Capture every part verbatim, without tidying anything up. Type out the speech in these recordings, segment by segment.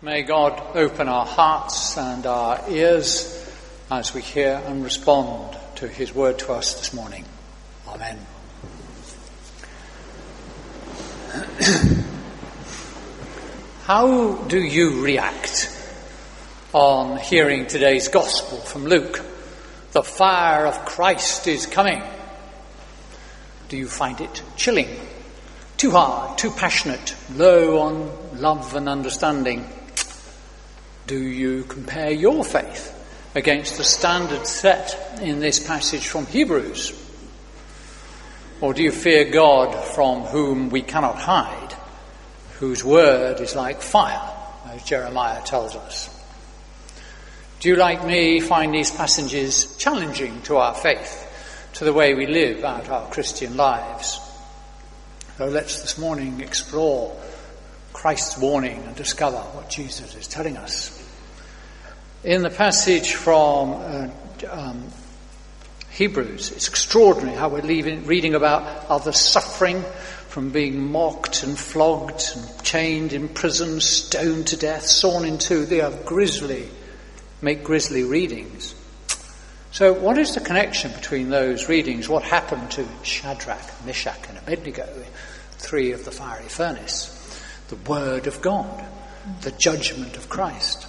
May God open our hearts and our ears as we hear and respond to his word to us this morning. Amen. How do you react on hearing today's gospel from Luke? The fire of Christ is coming. Do you find it chilling? Too hard, too passionate, low on love and understanding? Do you compare your faith against the standard set in this passage from Hebrews? Or do you fear God from whom we cannot hide, whose word is like fire, as Jeremiah tells us? Do you, like me, find these passages challenging to our faith, to the way we live out our Christian lives? So let's this morning explore Christ's warning and discover what Jesus is telling us. In the passage from uh, um, Hebrews, it's extraordinary how we're leaving, reading about others suffering from being mocked and flogged and chained in prison, stoned to death, sawn in two. They are grisly, make grisly readings. So what is the connection between those readings? What happened to Shadrach, Meshach and Abednego, three of the fiery furnace? The word of God, the judgment of Christ.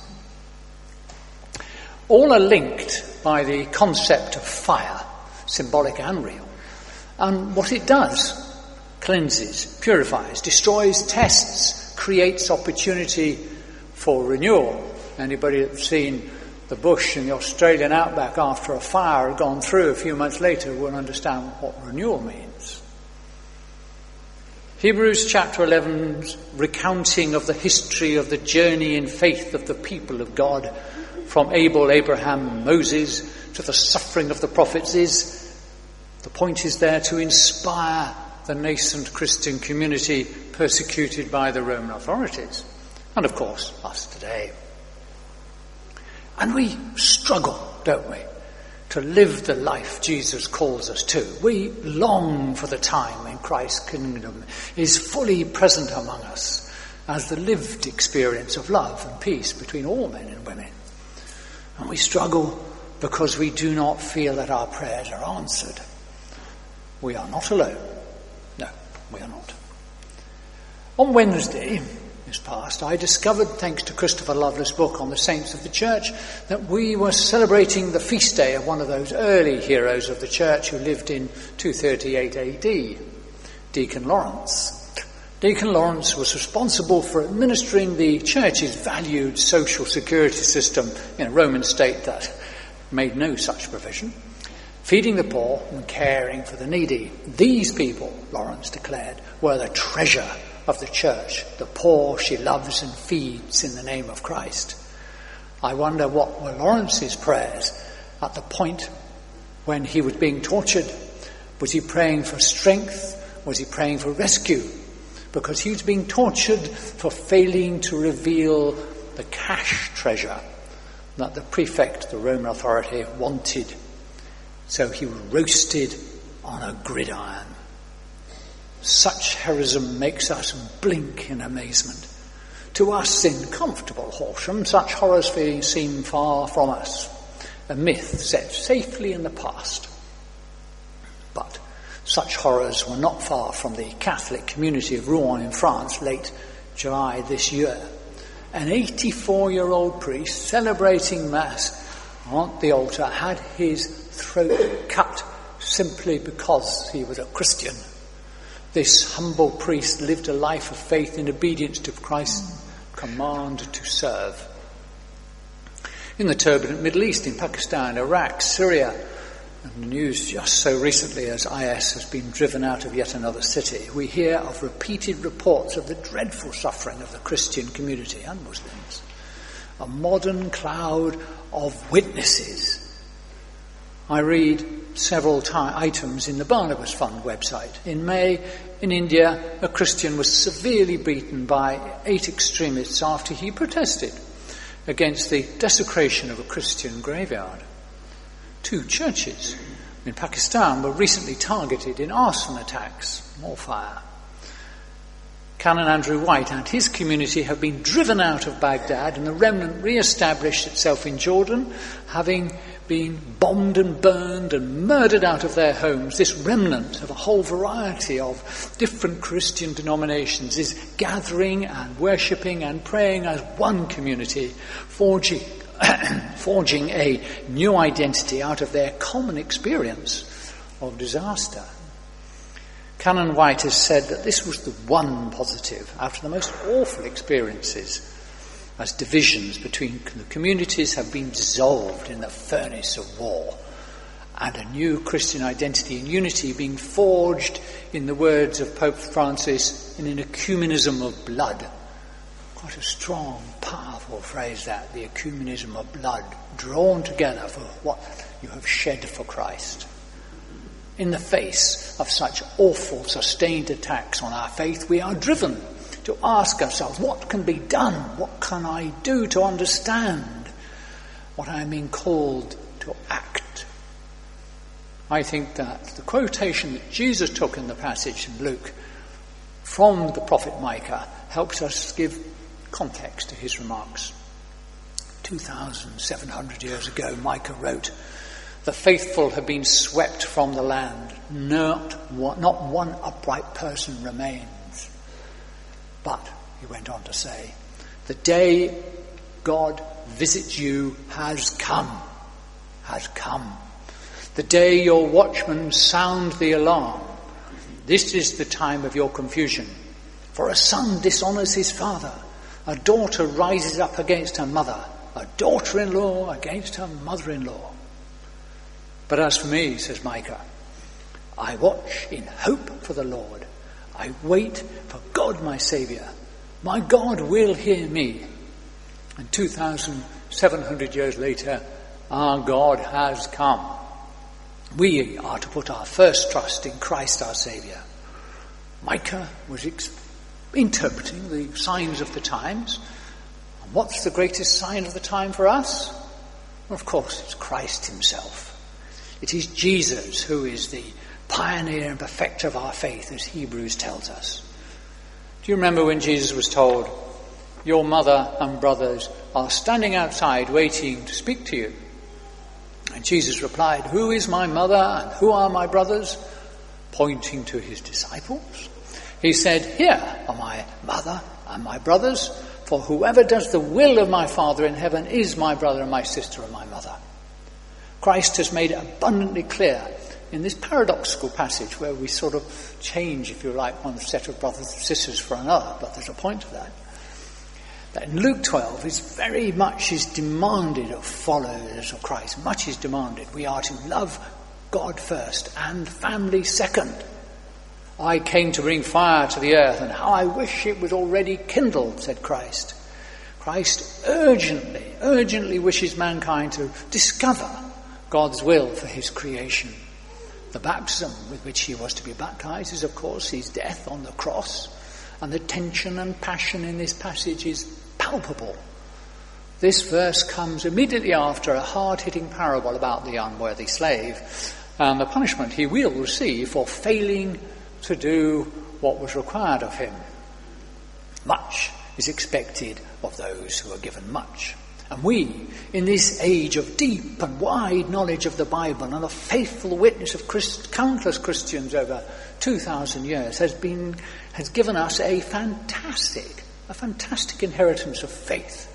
All are linked by the concept of fire, symbolic and real. And what it does, cleanses, purifies, destroys, tests, creates opportunity for renewal. Anybody that's seen the bush in the Australian outback after a fire had gone through a few months later will understand what renewal means. Hebrews chapter eleven's recounting of the history of the journey in faith of the people of God, from Abel, Abraham, Moses, to the suffering of the prophets, is, the point is there to inspire the nascent Christian community persecuted by the Roman authorities. And of course, us today. And we struggle, don't we, to live the life Jesus calls us to. We long for the time when Christ's kingdom is fully present among us as the lived experience of love and peace between all men and women. And we struggle because we do not feel that our prayers are answered. We are not alone. No, we are not. On Wednesday, this past, I discovered, thanks to Christopher Loveler's book on the saints of the church, that we were celebrating the feast day of one of those early heroes of the church who lived in two thirty-eight A D, Deacon Lawrence. Deacon Lawrence was responsible for administering the church's valued social security system in a Roman state that made no such provision, feeding the poor and caring for the needy. These people, Lawrence declared, were the treasure of the church. The poor she loves and feeds in the name of Christ. I wonder what were Lawrence's prayers at the point when he was being tortured. Was he praying for strength? Was he praying for rescue? Because he was being tortured for failing to reveal the cash treasure that the prefect, the Roman authority, wanted. So he was roasted on a gridiron. Such heroism makes us blink in amazement. To us in comfortable Horsham, such horrors seem far from us, a myth set safely in the past. But such horrors were not far from the Catholic community of Rouen in France late July this year. An eighty-four-year-old priest celebrating Mass on the altar had his throat cut simply because he was a Christian. This humble priest lived a life of faith in obedience to Christ's command to serve. In the turbulent Middle East, in Pakistan, Iraq, Syria, and the news just so recently as I S has been driven out of yet another city, we hear of repeated reports of the dreadful suffering of the Christian community and Muslims. A modern cloud of witnesses. I read several t- items in the Barnabas Fund website. In May, in India, a Christian was severely beaten by eight extremists after he protested against the desecration of a Christian graveyard. Two churches in Pakistan were recently targeted in arson attacks. More fire. Canon Andrew White and his community have been driven out of Baghdad, and the remnant re-established itself in Jordan, having been bombed and burned and murdered out of their homes. This remnant of a whole variety of different Christian denominations is gathering and worshipping and praying as one community, forging, forging a new identity out of their common experience of disaster. Canon White has said that this was the one positive after the most awful experiences, as divisions between the communities have been dissolved in the furnace of war, and a new Christian identity and unity being forged, in the words of Pope Francis, in an ecumenism of blood. Quite a strong, powerful phrase that, the ecumenism of blood, drawn together for what you have shed for Christ. In the face of such awful, sustained attacks on our faith, we are driven to ask ourselves, what can be done? What can I do to understand what I am being called to act? I think that the quotation that Jesus took in the passage in Luke from the prophet Micah helps us give context to his remarks. two thousand seven hundred years ago, Micah wrote, "The faithful have been swept from the land. Not one, not one upright person remains." But, he went on to say, the day God visits you has come, has come. The day your watchmen sound the alarm. This is the time of your confusion. For a son dishonours his father. A daughter rises up against her mother. A daughter-in-law against her mother-in-law. But as for me, says Micah, I watch in hope for the Lord. I wait for God my Saviour. My God will hear me. And two thousand seven hundred years later, our God has come. We are to put our first trust in Christ our Saviour. Micah was ex- interpreting the signs of the times. And what's the greatest sign of the time for us? Well, of course, it's Christ himself. It is Jesus who is the pioneer and perfecter of our faith, as Hebrews tells us. Do you remember when Jesus was told, your mother and brothers are standing outside waiting to speak to you? And Jesus replied, who is my mother and who are my brothers? Pointing to his disciples. He said, here are my mother and my brothers, for whoever does the will of my Father in heaven is my brother and my sister and my mother. Christ has made it abundantly clear in this paradoxical passage where we sort of change, if you like, one set of brothers and sisters for another, but there's a point to that. That in Luke twelve is very much is demanded of followers of Christ. Much is demanded. We are to love God first and family second. I came to bring fire to the earth, and how I wish it was already kindled, said Christ. Christ urgently, urgently wishes mankind to discover God's will for his creation. The baptism with which he was to be baptized is, of course, his death on the cross. And the tension and passion in this passage is palpable. This verse comes immediately after a hard-hitting parable about the unworthy slave and the punishment he will receive for failing to do what was required of him. Much is expected of those who are given much. And we, in this age of deep and wide knowledge of the Bible and a faithful witness of Christ, countless Christians over two thousand years, has been, has given us a fantastic, a fantastic inheritance of faith.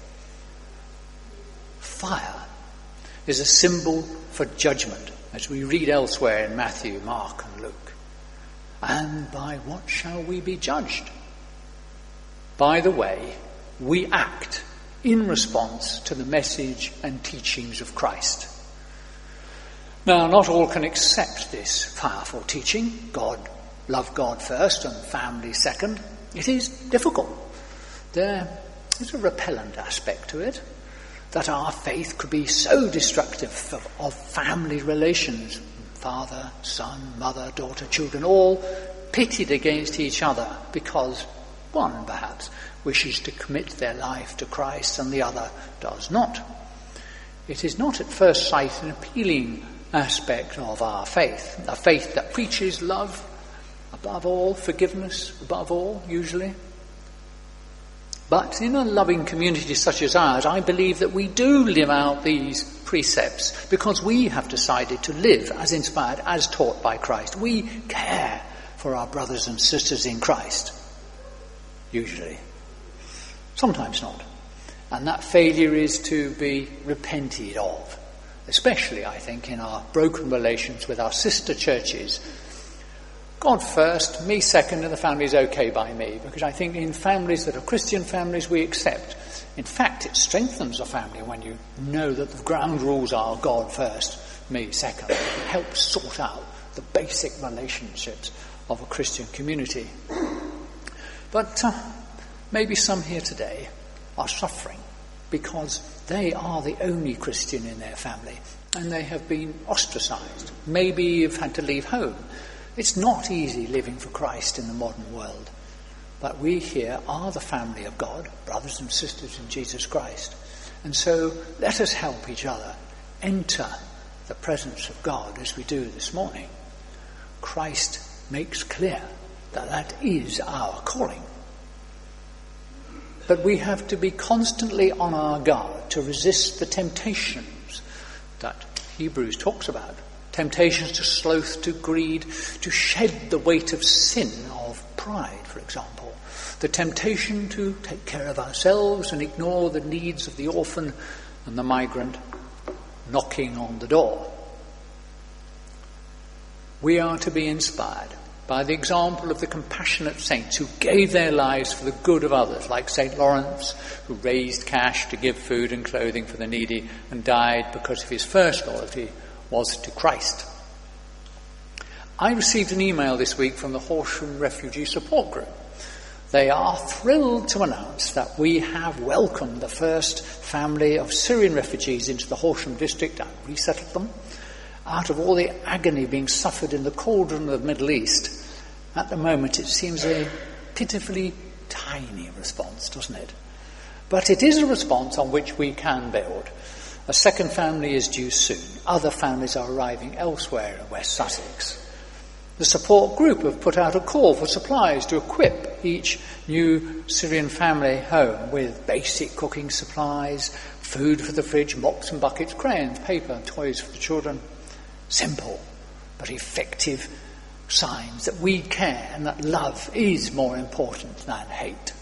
Fire is a symbol for judgment, as we read elsewhere in Matthew, Mark, and Luke. And by what shall we be judged? By the way we act in response to the message and teachings of Christ. Now, not all can accept this powerful teaching. God, love God first and family second. It is difficult. There is a repellent aspect to it, that our faith could be so destructive of, of family relations. Father, son, mother, daughter, children, all pitted against each other because one, perhaps, wishes to commit their life to Christ and the other does not. It is not at first sight an appealing aspect of our faith, a faith that preaches love above all, forgiveness above all, usually, But in a loving community such as ours, I believe that we do live out these precepts because we have decided to live as inspired, as taught by Christ. We care for our brothers and sisters in Christ. Usually. Sometimes not. And that failure is to be repented of. Especially, I think, in our broken relations with our sister churches. God first, me second, and the family is okay by me. Because I think in families that are Christian families, we accept. In fact, it strengthens a family when you know that the ground rules are God first, me second. It helps sort out the basic relationships of a Christian community. But uh, maybe some here today are suffering because they are the only Christian in their family and they have been ostracized. Maybe you've had to leave home. It's not easy living for Christ in the modern world. But we here are the family of God, brothers and sisters in Jesus Christ. And so let us help each other enter the presence of God as we do this morning. Christ makes clear that that is our calling. But we have to be constantly on our guard to resist the temptations that Hebrews talks about. Temptations to sloth, to greed, to shed the weight of sin, of pride, for example. The temptation to take care of ourselves and ignore the needs of the orphan and the migrant knocking on the door. We are to be inspired by the example of the compassionate saints who gave their lives for the good of others, like Saint Lawrence, who raised cash to give food and clothing for the needy and died because of his first loyalty was to Christ. I received an email this week from the Horsham Refugee Support Group. They are thrilled to announce that we have welcomed the first family of Syrian refugees into the Horsham district and resettled them. Out of all the agony being suffered in the cauldron of the Middle East, at the moment it seems a pitifully tiny response, doesn't it? But it is a response on which we can build. A second family is due soon. Other families are arriving elsewhere in West Sussex. The support group have put out a call for supplies to equip each new Syrian family home with basic cooking supplies, food for the fridge, mops and buckets, crayons, paper, toys for the children. Simple but effective signs that we care and that love is more important than hate.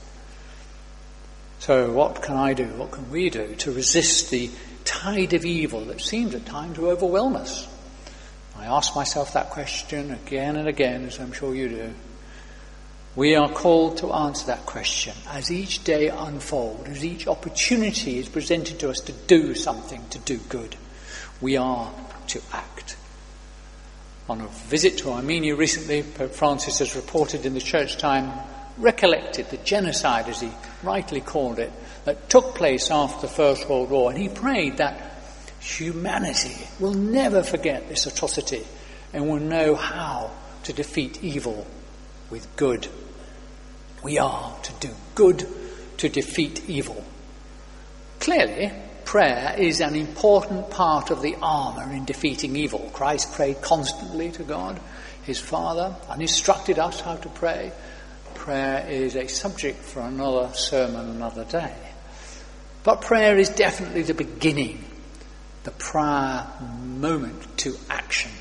So what can I do, what can we do to resist the tide of evil that seems at times to overwhelm us? I ask myself that question again and again, as I'm sure you do. We are called to answer that question as each day unfolds, as each opportunity is presented to us to do something, to do good. We are to act. On a visit to Armenia recently, Pope Francis has reported in the Church Time, recollected the genocide, as he rightly called it, that took place after the First World War, and he prayed that humanity will never forget this atrocity and will know how to defeat evil with good. We are to do good to defeat evil. Clearly, prayer is an important part of the armour in defeating evil. Christ prayed constantly to God, his Father, and instructed us how to pray. Prayer is a subject for another sermon another day. But prayer is definitely the beginning, the prior moment to action.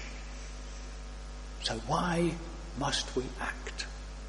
So why must we act?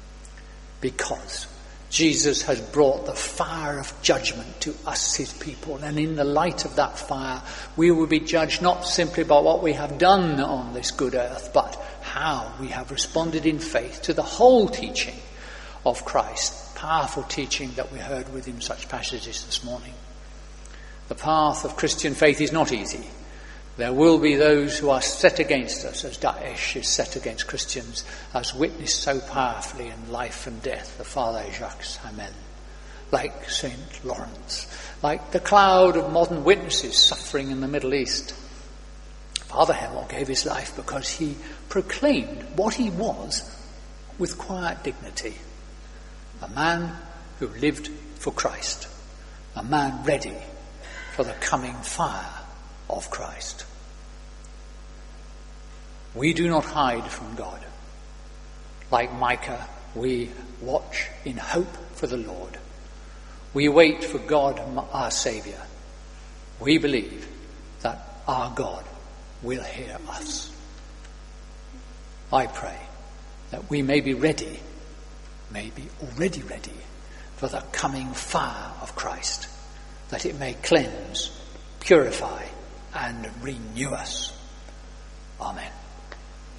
Because Jesus has brought the fire of judgment to us, his people, and in the light of that fire we will be judged not simply by what we have done on this good earth, but how we have responded in faith to the whole teaching of Christ, powerful teaching that we heard within such passages this morning. The path of Christian faith is not easy. There will be those who are set against us, as Daesh is set against Christians, as witnessed so powerfully in Life and Death of Father Jacques Hamel, like Saint Lawrence, like the cloud of modern witnesses suffering in the Middle East. Father Hamel gave his life because he proclaimed what he was with quiet dignity. A man who lived for Christ, a man ready for the coming fire of Christ. We do not hide from God. Like Micah, we watch in hope for the Lord. We wait for God, our Saviour. We believe that our God will hear us. I pray that we may be ready, may be already ready, for the coming fire of Christ, that it may cleanse, purify, and renew us. Amen.